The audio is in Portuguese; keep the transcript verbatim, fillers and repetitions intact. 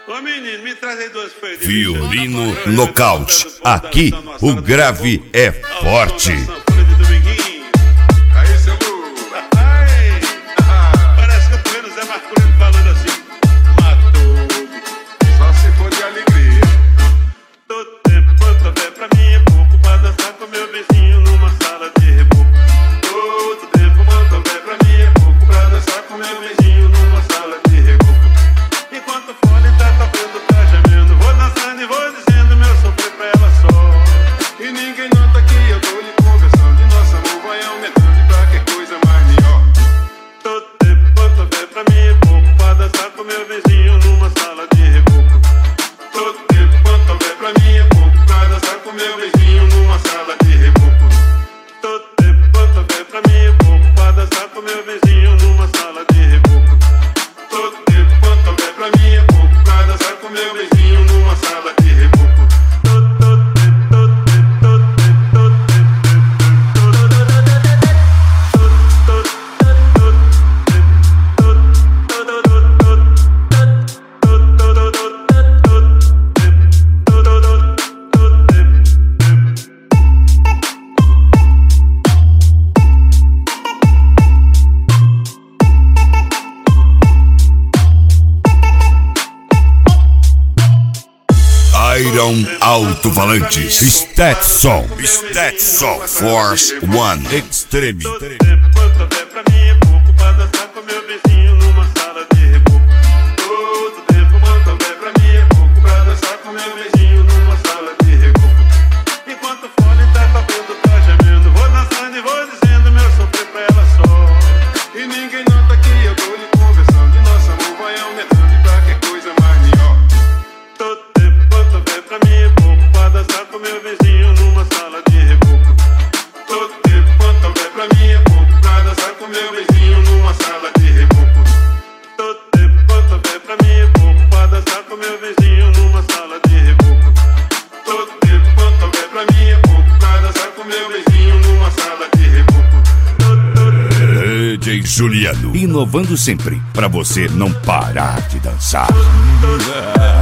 Ô menino, me traz aí duas folhas de Violino Nocaute. Aqui o grave é forte. Aí, seu burro. Ai, parece que eu tô vendo o Zé Marcolino falando assim. Matou-me. Só se for de alegria. Todo tempo quanto houver pra mim é pouco pra dançar com meu vizinho numa sala de reboco. Todo tempo quanto houver pra mim é pouco pra dançar com meu vizinho numa sala de reboco. Enquanto o fone tá tocando, tá gemendo, vou dançando e vou dizendo meu sofrer pra ela só. E ninguém nota que eu tô lhe conversando e nosso amor vai aumentando e pra que coisa mais melhor. Todo tempo quanto houver pra mim é pouco pra dançar com meu vizinho numa sala de reboco. Todo tempo quanto houver pra mim é pouco pra dançar com meu vizinho numa sala de reboco. Todo tempo quanto houver pra mim é pouco pra dançar com meu vizinho numa sala de reboco. Todo tempo quanto houver pra mim é pouco pra dançar com meu vizinho numa sala de reboco. Iron Alto-Falantes Stetson Stetson Force One Extreme. Todo tempo quanto houver pra mim é pouco pra dançar com meu vizinho numa sala de reboco. Todo tempo quanto houver pra mim é pouco pra dançar com meu vizinho numa sala de reboco. Enquanto o fone tá tocando, tá gemendo, vou dançando e vou dizendo meu sofrer pra ela só. E ninguém nota que eu tô lhe conversando e nosso amor vai aumentando e pra que coisa mais melhor. Todo tempo quanto houver pra mim é pouco pra dançar com meu vizinho numa sala de reboco. Todo tempo quanto houver pra mim é pouco pra dançar com meu vizinho numa sala de reboco. Todo tempo quanto houver pra mim é pouco pra dançar com meu vizinho numa sala de reboco. Todo tempo quanto houver pra mim é pouco pra dançar com meu vizinho numa sala de reboco. D J Juliano, inovando sempre pra você não parar de dançar.